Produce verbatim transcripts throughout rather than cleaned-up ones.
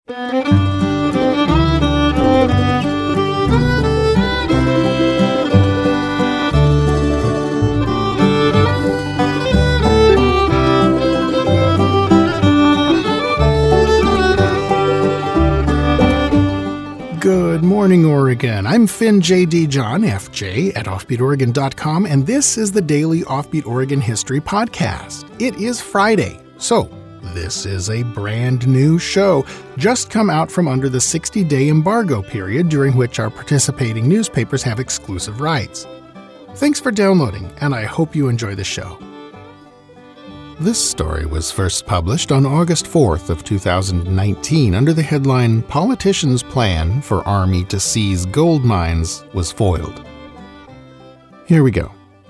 Good morning, Oregon. I'm Finn J D. John, F J, at offbeat oregon dot com, and this is the daily Offbeat Oregon History Podcast. It is Friday, so this is a brand new show, just come out from under the sixty-day embargo period during which our participating newspapers have exclusive rights. Thanks for downloading, and I hope you enjoy the show. This story was first published on August fourth of two thousand nineteen under the headline, Politicians' Plan for Army to Seize Gold Mines Was Foiled. Here we go.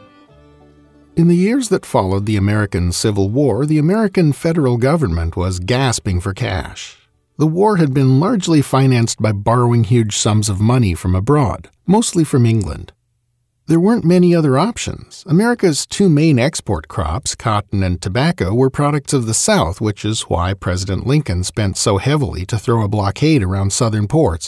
In the years that followed the American Civil War, the American federal government was gasping for cash. The war had been largely financed by borrowing huge sums of money from abroad, mostly from England. There weren't many other options. America's two main export crops, cotton and tobacco, were products of the South, which is why President Lincoln spent so heavily to throw a blockade around southern ports.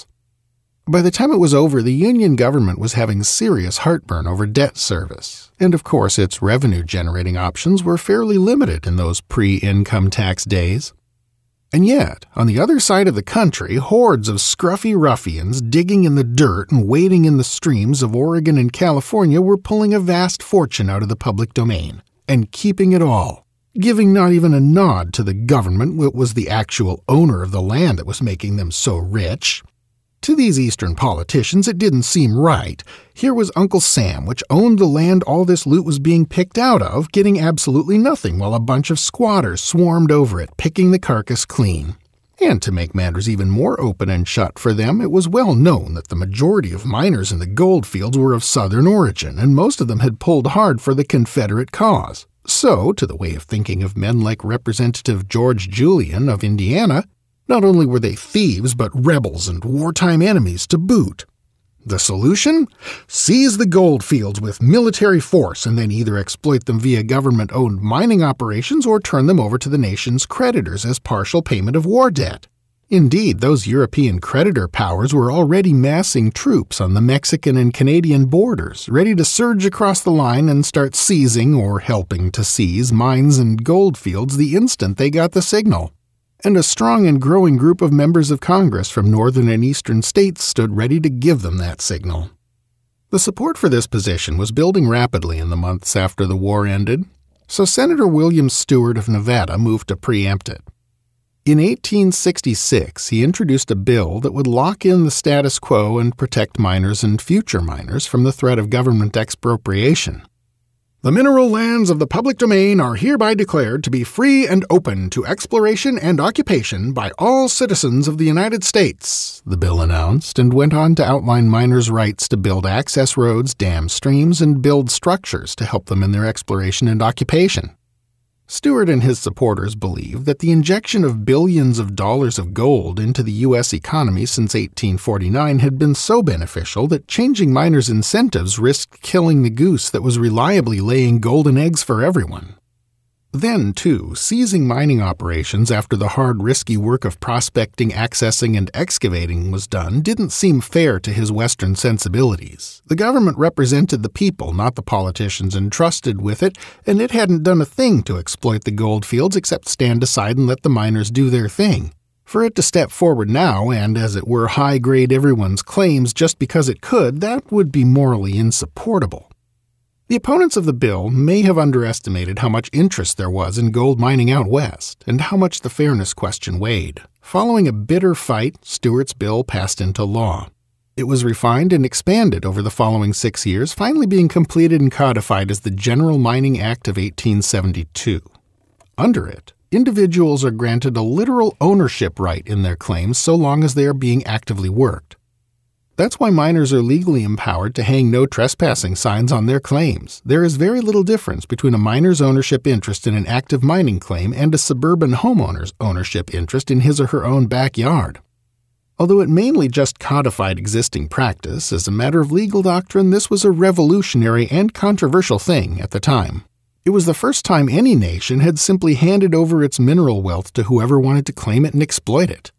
By the time it was over, the Union government was having serious heartburn over debt service, and of course its revenue-generating options were fairly limited in those pre-income tax days. And yet, on the other side of the country, hordes of scruffy ruffians digging in the dirt and wading in the streams of Oregon and California were pulling a vast fortune out of the public domain, and keeping it all, giving not even a nod to the government that was the actual owner of the land that was making them so rich. To these eastern politicians, it didn't seem right. Here was Uncle Sam, which owned the land all this loot was being picked out of, getting absolutely nothing while a bunch of squatters swarmed over it, picking the carcass clean. And to make matters even more open and shut for them, it was well known that the majority of miners in the gold fields were of Southern origin, and most of them had pulled hard for the Confederate cause. So, to the way of thinking of men like Representative George Julian of Indiana, not only were they thieves, but rebels and wartime enemies to boot. The solution? Seize the gold fields with military force and then either exploit them via government-owned mining operations or turn them over to the nation's creditors as partial payment of war debt. Indeed, those European creditor powers were already massing troops on the Mexican and Canadian borders, ready to surge across the line and start seizing or helping to seize mines and gold fields the instant they got the signal. And a strong and growing group of members of Congress from northern and eastern states stood ready to give them that signal. The support for this position was building rapidly in the months after the war ended, so Senator William Stewart of Nevada moved to preempt it. In eighteen sixty-six, he introduced a bill that would lock in the status quo and protect miners and future miners from the threat of government expropriation. The mineral lands of the public domain are hereby declared to be free and open to exploration and occupation by all citizens of the United States, the bill announced, and went on to outline miners' rights to build access roads, dam streams, and build structures to help them in their exploration and occupation. Stewart and his supporters believe that the injection of billions of dollars of gold into the U S economy since eighteen forty-nine had been so beneficial that changing miners' incentives risked killing the goose that was reliably laying golden eggs for everyone. Then, too, seizing mining operations after the hard, risky work of prospecting, accessing, and excavating was done didn't seem fair to his Western sensibilities. The government represented the people, not the politicians entrusted with it, and it hadn't done a thing to exploit the gold fields except stand aside and let the miners do their thing. For it to step forward now and, as it were, high-grade everyone's claims just because it could, that would be morally insupportable. The opponents of the bill may have underestimated how much interest there was in gold mining out west, and how much the fairness question weighed. Following a bitter fight, Stewart's bill passed into law. It was refined and expanded over the following six years, finally being completed and codified as the General Mining Act of eighteen seventy-two. Under it, individuals are granted a literal ownership right in their claims so long as they are being actively worked. That's why miners are legally empowered to hang no trespassing signs on their claims. There is very little difference between a miner's ownership interest in an active mining claim and a suburban homeowner's ownership interest in his or her own backyard. Although it mainly just codified existing practice, as a matter of legal doctrine, this was a revolutionary and controversial thing at the time. It was the first time any nation had simply handed over its mineral wealth to whoever wanted to claim it and exploit it.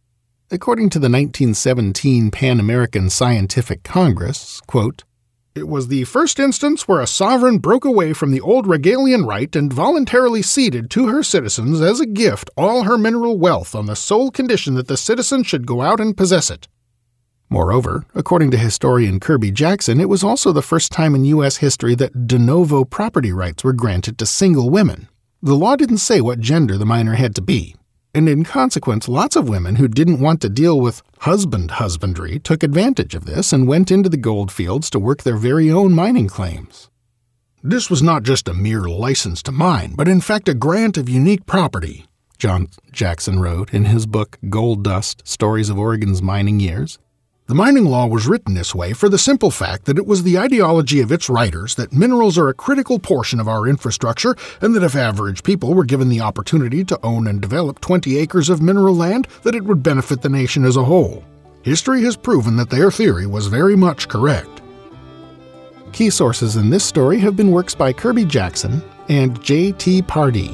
According to the nineteen seventeen Pan American Scientific Congress, quote, "It was the first instance where a sovereign broke away from the old regalian right and voluntarily ceded to her citizens as a gift all her mineral wealth on the sole condition that the citizens should go out and possess it." Moreover, according to historian Kirby Jackson, it was also the first time in U S history that de novo property rights were granted to single women. The law didn't say what gender the miner had to be, and in consequence, lots of women who didn't want to deal with husband husbandry took advantage of this and went into the gold fields to work their very own mining claims. "This was not just a mere license to mine, but in fact a grant of unique property," John Jackson wrote in his book Gold Dust: Stories of Oregon's Mining Years. "The mining law was written this way for the simple fact that it was the ideology of its writers that minerals are a critical portion of our infrastructure, and that if average people were given the opportunity to own and develop twenty acres of mineral land, that it would benefit the nation as a whole. History has proven that their theory was very much correct." Key sources in this story have been works by Kirby Jackson and J T Pardee.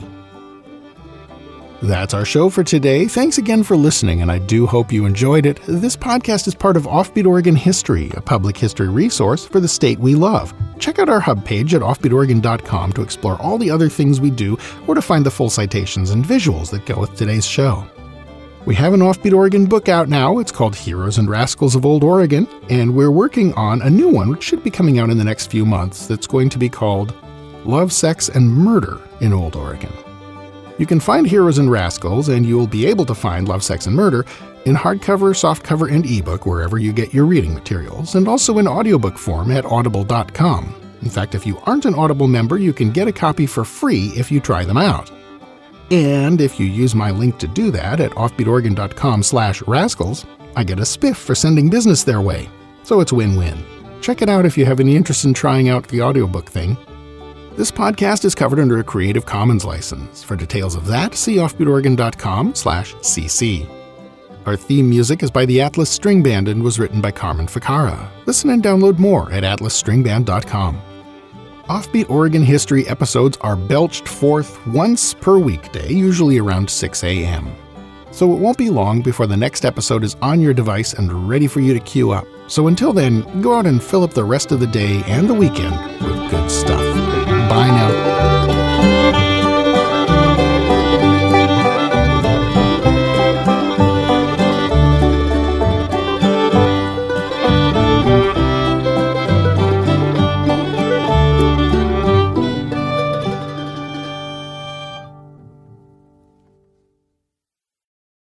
That's our show for today. Thanks again for listening, and I do hope you enjoyed it. This podcast is part of Offbeat Oregon History, a public history resource for the state we love. Check out our hub page at offbeat oregon dot com to explore all the other things we do, or to find the full citations and visuals that go with today's show. We have an Offbeat Oregon book out now. It's called Heroes and Rascals of Old Oregon, and we're working on a new one, which should be coming out in the next few months, that's going to be called Love, Sex, and Murder in Old Oregon. You can find Heroes and Rascals, and you will be able to find Love, Sex, and Murder in hardcover, softcover, and ebook wherever you get your reading materials, and also in audiobook form at audible dot com. In fact, if you aren't an Audible member, you can get a copy for free if you try them out. And if you use my link to do that at offbeat oregon dot com slash rascals, I get a spiff for sending business their way. So it's win-win. Check it out if you have any interest in trying out the audiobook thing. This podcast is covered under a Creative Commons license. For details of that, see offbeat oregon dot com slash c c. Our theme music is by the Atlas String Band and was written by Carmen Ficara. Listen and download more at atlas string band dot com. Offbeat Oregon History episodes are belched forth once per weekday, usually around six a.m. So it won't be long before the next episode is on your device and ready for you to queue up. So until then, go out and fill up the rest of the day and the weekend with good stuff. Bye now.